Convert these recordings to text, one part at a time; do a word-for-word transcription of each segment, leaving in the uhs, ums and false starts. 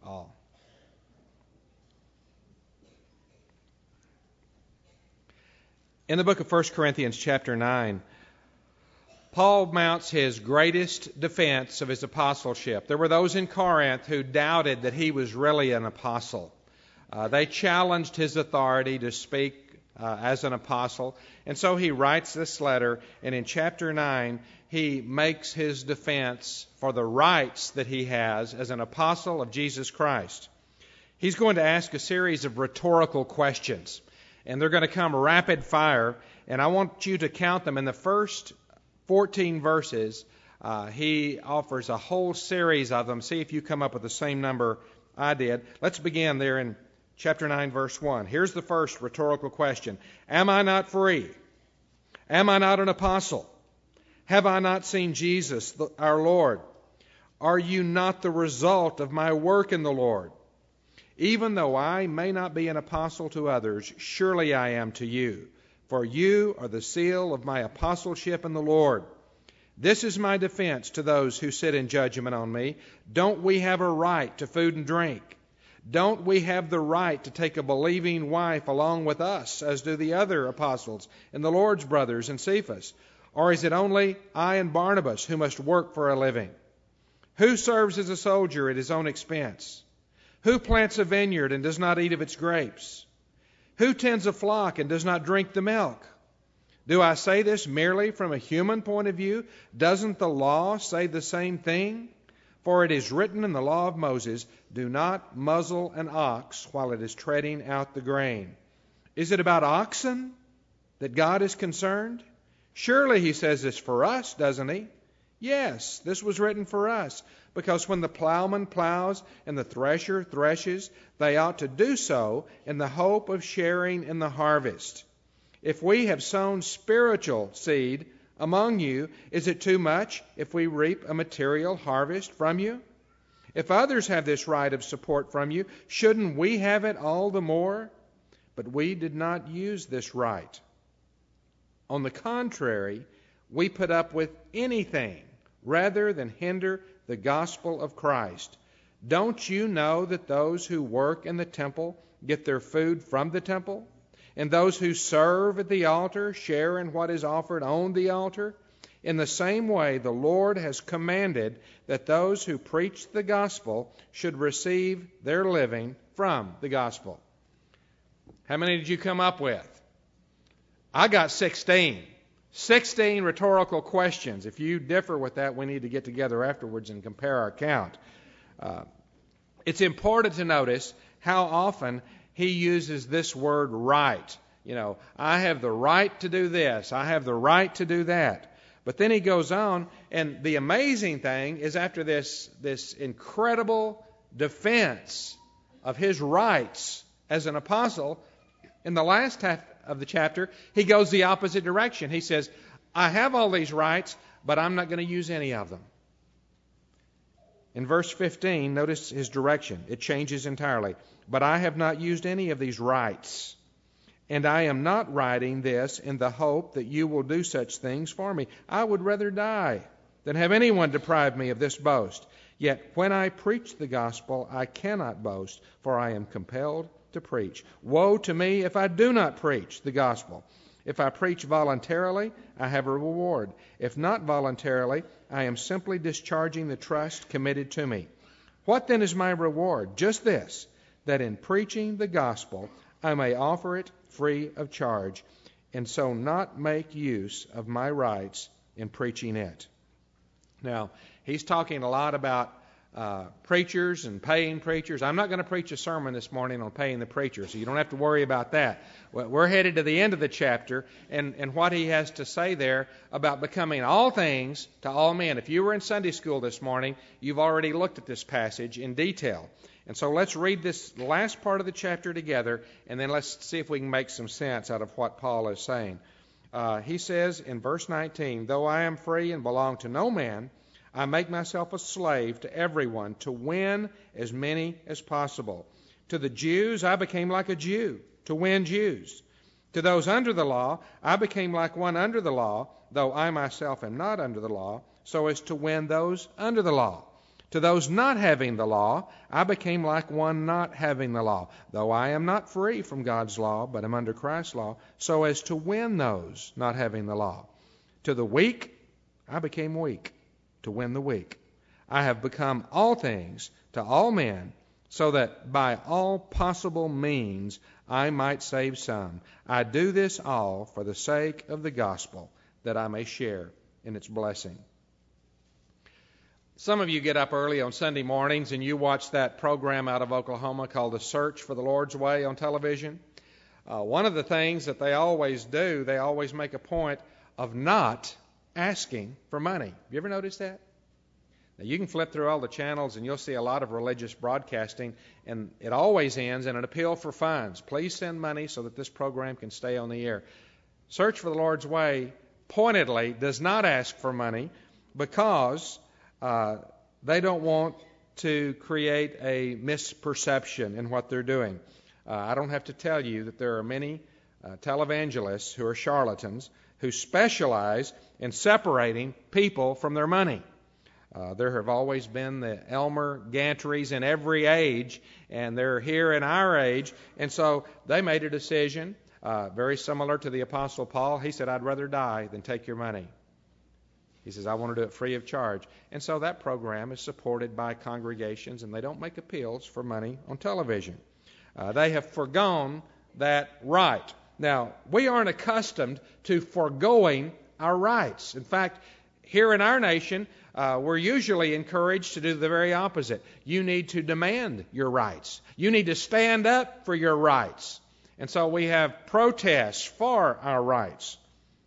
all. In the book of First Corinthians chapter nine, Paul mounts his greatest defense of his apostleship. There were those in Corinth who doubted that he was really an apostle. Uh, they challenged his authority to speak uh, as an apostle. And so he writes this letter, and in chapter nine, he makes his defense for the rights that he has as an apostle of Jesus Christ. He's going to ask a series of rhetorical questions, and they're going to come rapid fire, and I want you to count them. In the first fourteen verses, uh, he offers a whole series of them. See if you come up with the same number I did. Let's begin there in chapter nine, verse one. Here's the first rhetorical question. Am I not free? Am I not an apostle? Have I not seen Jesus, the, our Lord? Are you not the result of my work in the Lord? Even though I may not be an apostle to others, surely I am to you. For you are the seal of my apostleship in the Lord. This is my defense to those who sit in judgment on me. Don't we have a right to food and drink? Don't we have the right to take a believing wife along with us, as do the other apostles and the Lord's brothers and Cephas? Or is it only I and Barnabas who must work for a living? Who serves as a soldier at his own expense? Who plants a vineyard and does not eat of its grapes? Who tends a flock and does not drink the milk? Do I say this merely from a human point of view? Doesn't the law say the same thing? For it is written in the law of Moses, do not muzzle an ox while it is treading out the grain. Is it about oxen that God is concerned? Surely he says this for us, doesn't he? Yes, this was written for us, because when the plowman plows and the thresher threshes, they ought to do so in the hope of sharing in the harvest. If we have sown spiritual seed among you, is it too much if we reap a material harvest from you? If others have this right of support from you, shouldn't we have it all the more? But we did not use this right. On the contrary, we put up with anything rather than hinder the gospel of Christ. Don't you know that those who work in the temple get their food from the temple? And those who serve at the altar share in what is offered on the altar? In the same way, the Lord has commanded that those who preach the gospel should receive their living from the gospel. How many did you come up with? I got sixteen. sixteen rhetorical questions. If you differ with that, we need to get together afterwards and compare our count. Uh, it's important to notice how often he uses this word right. You know, I have the right to do this. I have the right to do that. But then he goes on, and the amazing thing is after this, this incredible defense of his rights as an apostle, in the last half of the chapter, he goes the opposite direction. He says, I have all these rights, but I'm not going to use any of them. In verse fifteen, notice his direction. It changes entirely. But I have not used any of these rights, and I am not writing this in the hope that you will do such things for me. I would rather die than have anyone deprive me of this boast. Yet when I preach the gospel, I cannot boast, for I am compelled to preach. Woe to me if I do not preach the gospel. If I preach voluntarily, I have a reward. If not voluntarily, I am simply discharging the trust committed to me. What then is my reward? Just this, that in preaching the gospel, I may offer it free of charge, and so not make use of my rights in preaching it. Now, he's talking a lot about Uh, preachers and paying preachers. I'm not going to preach a sermon this morning on paying the preacher, so you don't have to worry about that. We're headed to the end of the chapter, and, and what he has to say there about becoming all things to all men. If you were in Sunday school this morning, you've already looked at this passage in detail. And so let's read this last part of the chapter together, and then let's see if we can make some sense out of what Paul is saying. Uh, he says in verse nineteen, though I am free and belong to no man, I make myself a slave to everyone to win as many as possible. To the Jews, I became like a Jew to win Jews. To those under the law, I became like one under the law, though I myself am not under the law, so as to win those under the law. To those not having the law, I became like one not having the law, though I am not free from God's law, but am under Christ's law, so as to win those not having the law. To the weak, I became weak, to win the weak. I have become all things to all men, so that by all possible means I might save some. I do this all for the sake of the gospel, that I may share in its blessing. Some of you get up early on Sunday mornings and you watch that program out of Oklahoma called The Search for the Lord's Way on television. Uh, one of the things that they always do, they always make a point of not asking for money. Have you ever noticed that? Now, you can flip through all the channels and you'll see a lot of religious broadcasting, and it always ends in an appeal for funds. Please send money so that this program can stay on the air. Search for the Lord's Way pointedly does not ask for money because uh, they don't want to create a misperception in what they're doing. Uh, I don't have to tell you that there are many uh, televangelists who are charlatans who specialize in separating people from their money. Uh, there have always been the Elmer Gantrys in every age, and they're here in our age, and so they made a decision uh, very similar to the Apostle Paul. He said, I'd rather die than take your money. He says, I want to do it free of charge. And so that program is supported by congregations, and they don't make appeals for money on television. Uh, they have foregone that right. Now, we aren't accustomed to foregoing our rights. In fact, here in our nation, uh, we're usually encouraged to do the very opposite. You need to demand your rights. You need to stand up for your rights. And so we have protests for our rights.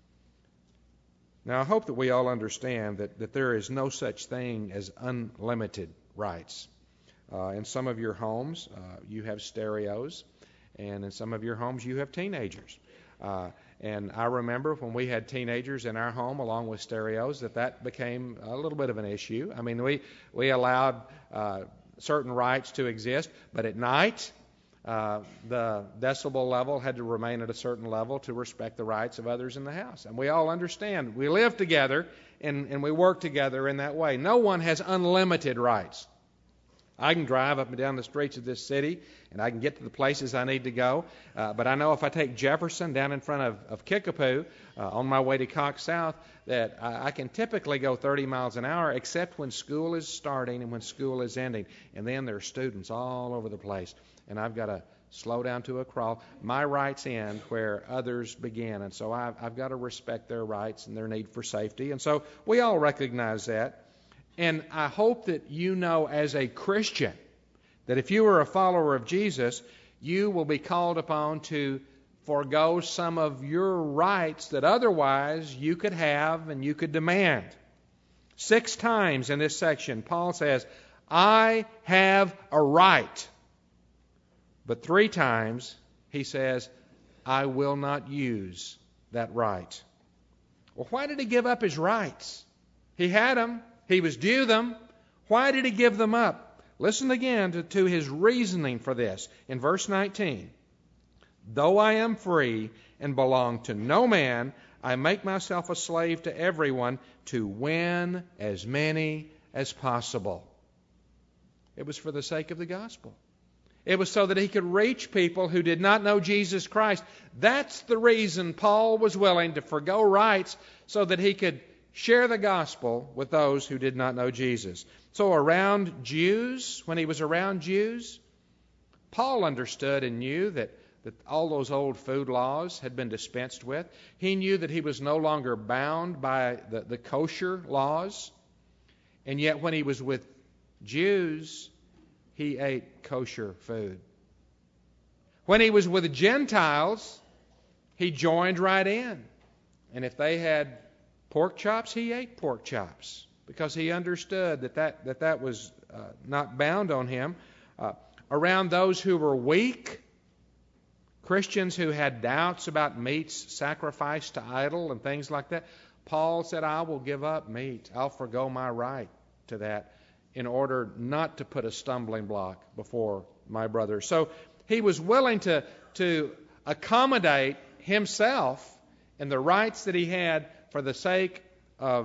Now, I hope that we all understand that, that there is no such thing as unlimited rights. Uh, in some of your homes, uh, you have stereos, and in some of your homes, you have teenagers. Uh, and I remember when we had teenagers in our home along with stereos that that became a little bit of an issue. I mean, we, we allowed uh, certain rights to exist, but at night, uh, the decibel level had to remain at a certain level to respect the rights of others in the house. And we all understand. We live together, and, and we work together in that way. No one has unlimited rights. I can drive up and down the streets of this city, and I can get to the places I need to go. Uh, but I know if I take Jefferson down in front of, of Kickapoo uh, on my way to Cox South, that I, I can typically go thirty miles an hour, except when school is starting and when school is ending. And then there are students all over the place, and I've got to slow down to a crawl. My rights end where others begin, and so I've, I've got to respect their rights and their need for safety. And so we all recognize that. And I hope that you know as a Christian that if you are a follower of Jesus, you will be called upon to forego some of your rights that otherwise you could have and you could demand. Six times in this section, Paul says, I have a right. But three times he says, I will not use that right. Well, why did he give up his rights? He had them. He was due them. Why did he give them up? Listen again to, to his reasoning for this. In verse nineteen, though I am free and belong to no man, I make myself a slave to everyone to win as many as possible. It was for the sake of the gospel. It was so that he could reach people who did not know Jesus Christ. That's the reason Paul was willing to forgo rights so that he could share the gospel with those who did not know Jesus. So around Jews, when he was around Jews, Paul understood and knew that, that all those old food laws had been dispensed with. He knew that he was no longer bound by the, the kosher laws. And yet when he was with Jews, he ate kosher food. When he was with the Gentiles, he joined right in. And if they had pork chops, he ate pork chops because he understood that that, that, that was uh, not bound on him. Uh, around those who were weak, Christians who had doubts about meats sacrificed to idol and things like that, Paul said, I will give up meat. I'll forgo my right to that in order not to put a stumbling block before my brothers. So he was willing to, to accommodate himself and the rights that he had for the sake of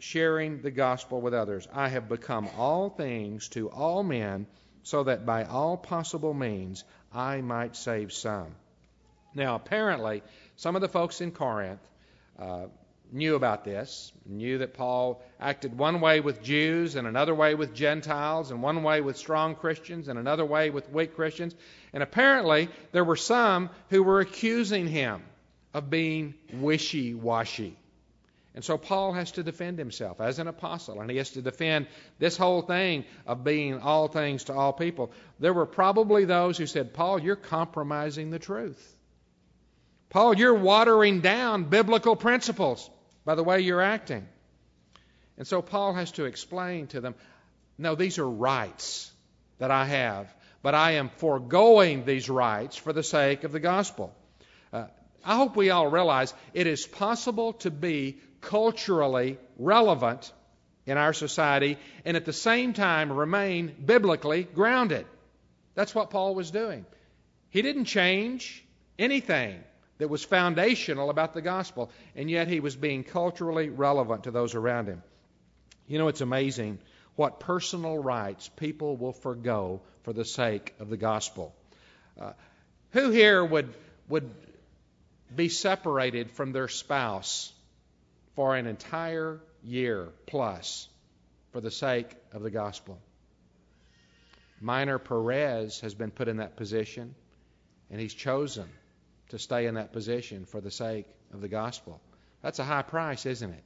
sharing the gospel with others. I have become all things to all men, so that by all possible means I might save some. Now, apparently, some of the folks in Corinth uh, knew about this, knew that Paul acted one way with Jews and another way with Gentiles, and one way with strong Christians and another way with weak Christians. And apparently, there were some who were accusing him of being wishy-washy. And so Paul has to defend himself as an apostle, and he has to defend this whole thing of being all things to all people. There were probably those who said, Paul, you're compromising the truth. Paul, you're watering down biblical principles by the way you're acting. And so Paul has to explain to them, no, these are rights that I have, but I am foregoing these rights for the sake of the gospel. Uh, I hope we all realize it is possible to be culturally relevant in our society and at the same time remain biblically grounded. That's what Paul was doing. He didn't change anything that was foundational about the gospel, and yet he was being culturally relevant to those around him. You know, it's amazing what personal rights people will forgo for the sake of the gospel. Uh, who here would would be separated from their spouse for an entire year plus for the sake of the gospel? Minor Perez has been put in that position, and he's chosen to stay in that position for the sake of the gospel. That's a high price, isn't it?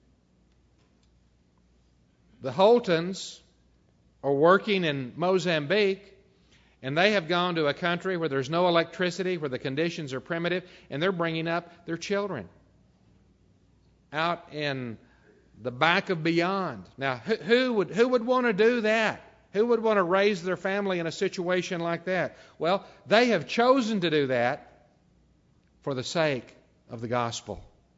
The Holtons are working in Mozambique, and they have gone to a country where there's no electricity, where the conditions are primitive, and they're bringing up their children out in the back of beyond. Now, who, who would who would want to do that? Who would want to raise their family in a situation like that? Well, they have chosen to do that for the sake of the gospel.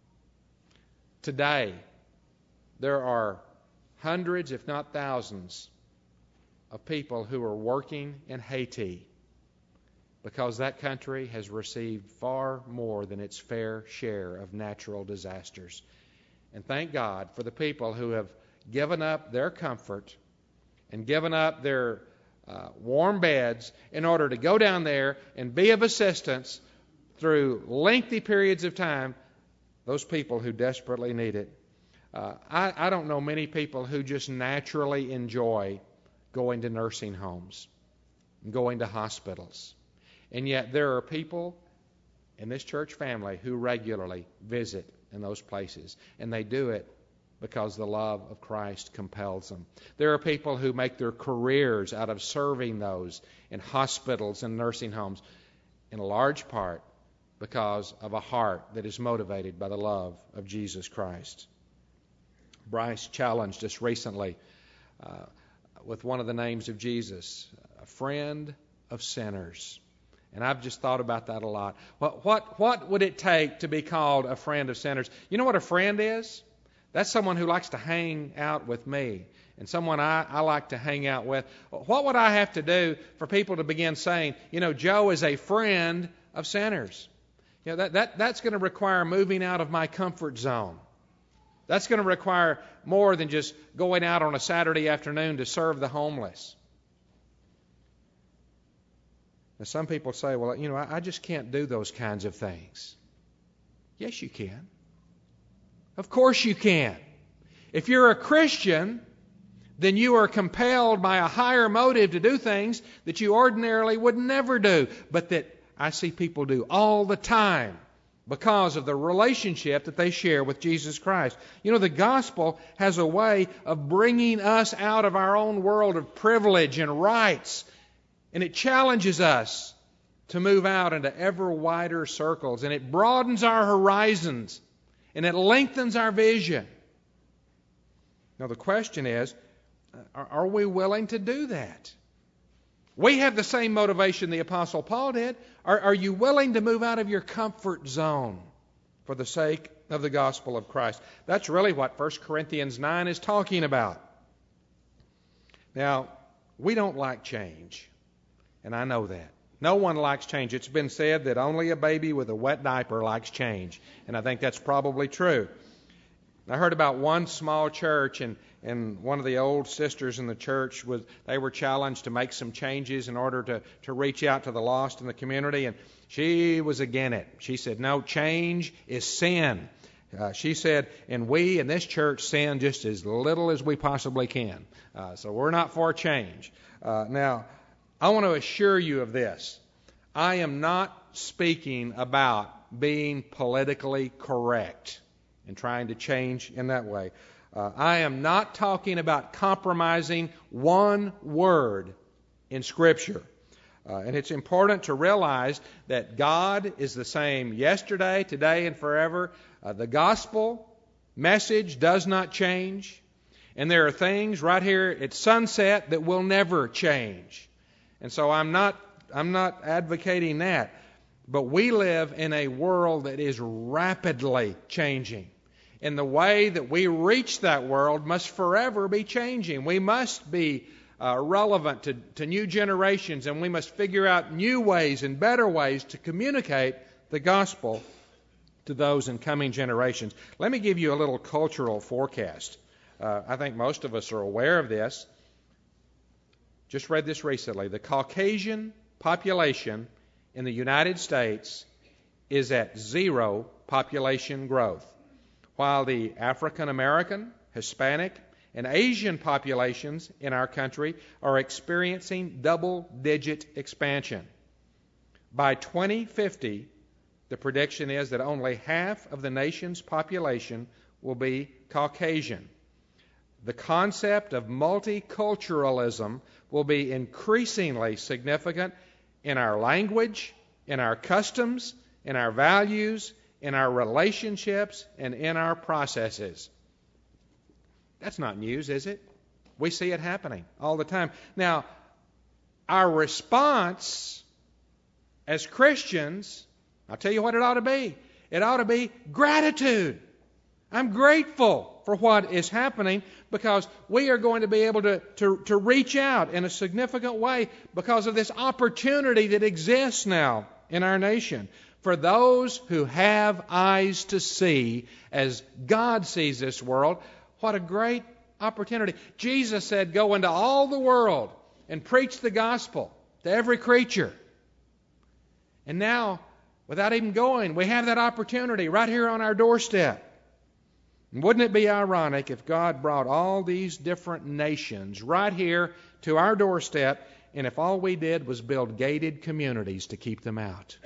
Today, there are hundreds, if not thousands, of people who are working in Haiti because that country has received far more than its fair share of natural disasters. And thank God for the people who have given up their comfort and given up their uh, warm beds in order to go down there and be of assistance through lengthy periods of time, those people who desperately need it. Uh, I, I don't know many people who just naturally enjoy going to nursing homes and going to hospitals. And yet there are people in this church family who regularly visit in those places, and they do it because the love of Christ compels them. There are people who make their careers out of serving those in hospitals and nursing homes, in large part because of a heart that is motivated by the love of Jesus Christ. Bryce challenged us recently uh, with one of the names of Jesus, a friend of sinners. And I've just thought about that a lot. What, what, what would it take to be called a friend of sinners? You know what a friend is? That's someone who likes to hang out with me and someone I, I like to hang out with. What would I have to do for people to begin saying, you know, Joe is a friend of sinners? You know, that, that, that's going to require moving out of my comfort zone. That's going to require more than just going out on a Saturday afternoon to serve the homeless. Now, some people say, well, you know, I, I just can't do those kinds of things. Yes, you can. Of course you can. If you're a Christian, then you are compelled by a higher motive to do things that you ordinarily would never do, but that I see people do all the time because of the relationship that they share with Jesus Christ. You know, the gospel has a way of bringing us out of our own world of privilege and rights, and it challenges us to move out into ever wider circles, and it broadens our horizons, and it lengthens our vision. Now the question is, are, are we willing to do that? We have the same motivation the Apostle Paul did. Are, are you willing to move out of your comfort zone for the sake of the gospel of Christ? That's really what First Corinthians nine is talking about. Now, we don't like change, and I know that. No one likes change. It's been said that only a baby with a wet diaper likes change, and I think that's probably true. I heard about one small church, and, and one of the old sisters in the church, was they were challenged to make some changes in order to, to reach out to the lost in the community, and she was against it. She said, no, change is sin. Uh, she said, and we in this church sin just as little as we possibly can. Uh, so we're not for change. Uh, now, I want to assure you of this. I am not speaking about being politically correct and trying to change in that way. Uh, I am not talking about compromising one word in Scripture. Uh, and it's important to realize that God is the same yesterday, today, and forever. Uh, the gospel message does not change. And there are things right here at Sunset that will never change. And so I'm not, I'm not advocating that. But we live in a world that is rapidly changing. And the way that we reach that world must forever be changing. We must be uh, relevant to, to new generations, and we must figure out new ways and better ways to communicate the gospel to those in coming generations. Let me give you a little cultural forecast. Uh, I think most of us are aware of this. Just read this recently. The Caucasian population in the United States is at zero population growth, while the African American, Hispanic, and Asian populations in our country are experiencing double-digit expansion. By twenty fifty, the prediction is that only half of the nation's population will be Caucasian. The concept of multiculturalism will be increasingly significant in our language, in our customs, in our values, in our relationships, and in our processes. That's not news, is it? We see it happening all the time. Now, our response as Christians, I'll tell you what it ought to be. It ought to be gratitude. I'm grateful for what is happening because we are going to be able to, to, to reach out in a significant way because of this opportunity that exists now in our nation. For those who have eyes to see as God sees this world, what a great opportunity. Jesus said, go into all the world and preach the gospel to every creature. And now, without even going, we have that opportunity right here on our doorstep. And wouldn't it be ironic if God brought all these different nations right here to our doorstep, and if all we did was build gated communities to keep them out?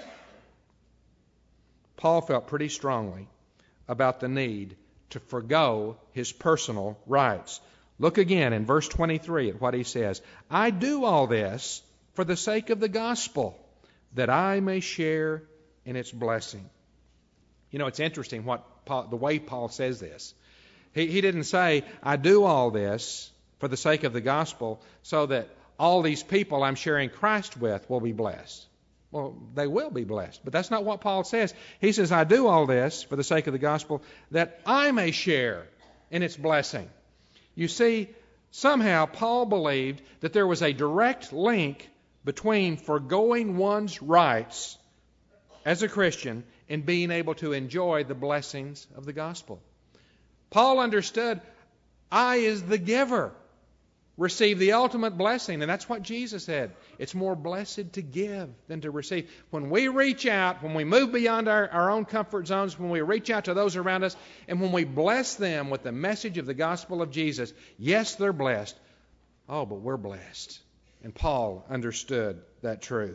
Paul felt pretty strongly about the need to forgo his personal rights. Look again in verse twenty-three at what he says. I do all this for the sake of the gospel, that I may share in its blessing. You know, it's interesting what Paul, the way Paul says this. He, he didn't say, I do all this for the sake of the gospel so that all these people I'm sharing Christ with will be blessed. Well, they will be blessed. But that's not what Paul says. He says, I do all this for the sake of the gospel that I may share in its blessing. You see, somehow Paul believed that there was a direct link between foregoing one's rights as a Christian and being able to enjoy the blessings of the gospel. Paul understood, I is the giver, receive the ultimate blessing. And that's what Jesus said. It's more blessed to give than to receive. When we reach out, when we move beyond our, our own comfort zones, when we reach out to those around us, and when we bless them with the message of the gospel of Jesus, yes, they're blessed. Oh, but we're blessed. And Paul understood that truth.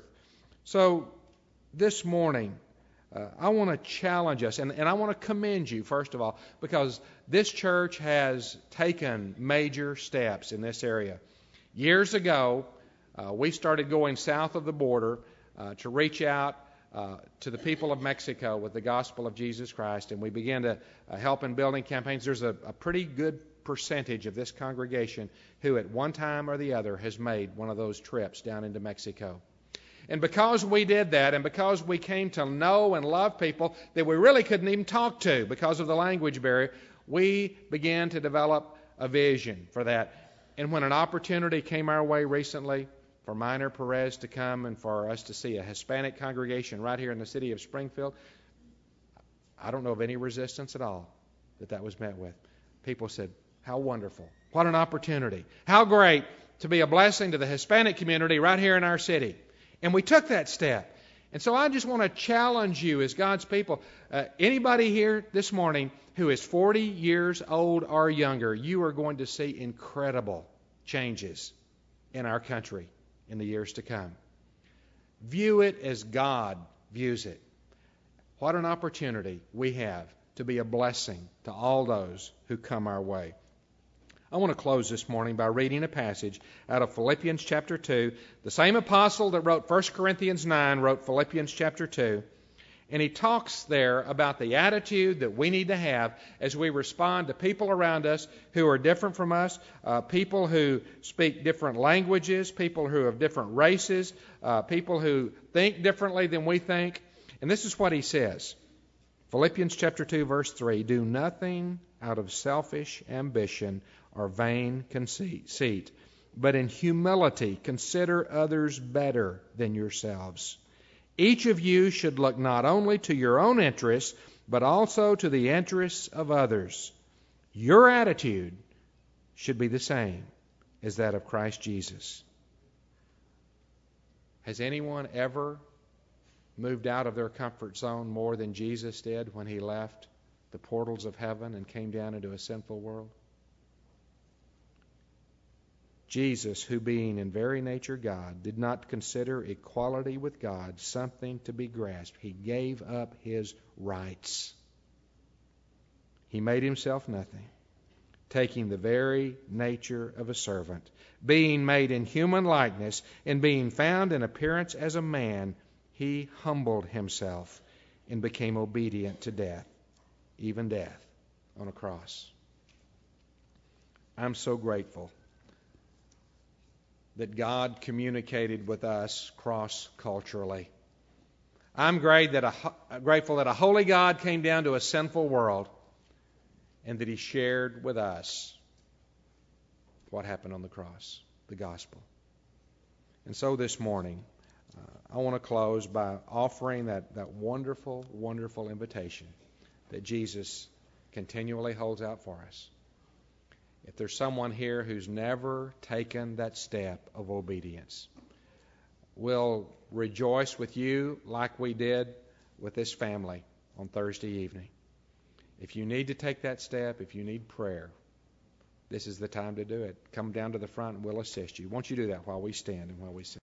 So this morning, uh, I want to challenge us, and, and I want to commend you, first of all, because this church has taken major steps in this area. Years ago, uh, we started going south of the border uh, to reach out uh, to the people of Mexico with the gospel of Jesus Christ, and we began to uh, help in building campaigns. There's a, a pretty good percentage of this congregation who at one time or the other has made one of those trips down into Mexico. And because we did that, and because we came to know and love people that we really couldn't even talk to because of the language barrier, we began to develop a vision for that. And when an opportunity came our way recently for Minor Perez to come and for us to see a Hispanic congregation right here in the city of Springfield, I don't know of any resistance at all. that that was met with. People said, how wonderful. What an opportunity. How great to be a blessing to the Hispanic community right here in our city. And we took that step. And so I just want to challenge you as God's people. Uh, anybody here this morning who is forty years old or younger, you are going to see incredible changes in our country in the years to come. View it as God views it. What an opportunity we have to be a blessing to all those who come our way. I want to close this morning by reading a passage out of Philippians chapter two. The same apostle that wrote First Corinthians nine wrote Philippians chapter two. And he talks there about the attitude that we need to have as we respond to people around us who are different from us, uh, people who speak different languages, people who have different races, uh, people who think differently than we think. And this is what he says. Philippians chapter two, verse three, do nothing out of selfish ambition or vain conceit, but in humility consider others better than yourselves. Each of you should look not only to your own interests, but also to the interests of others. Your attitude should be the same as that of Christ Jesus. Has anyone ever moved out of their comfort zone more than Jesus did when he left the portals of heaven and came down into a sinful world? Jesus, who being in very nature God, did not consider equality with God something to be grasped. He gave up his rights. He made himself nothing, taking the very nature of a servant, being made in human likeness, and being found in appearance as a man, he humbled himself and became obedient to death, even death on a cross. I'm so grateful that God communicated with us cross-culturally. I'm great that a, grateful that a holy God came down to a sinful world and that he shared with us what happened on the cross, the gospel. And so this morning, uh, I want to close by offering that, that wonderful, wonderful invitation that Jesus continually holds out for us. If there's someone here who's never taken that step of obedience, we'll rejoice with you like we did with this family on Thursday evening. If you need to take that step, if you need prayer, this is the time to do it. Come down to the front and we'll assist you. Won't you do that while we stand and while we sing?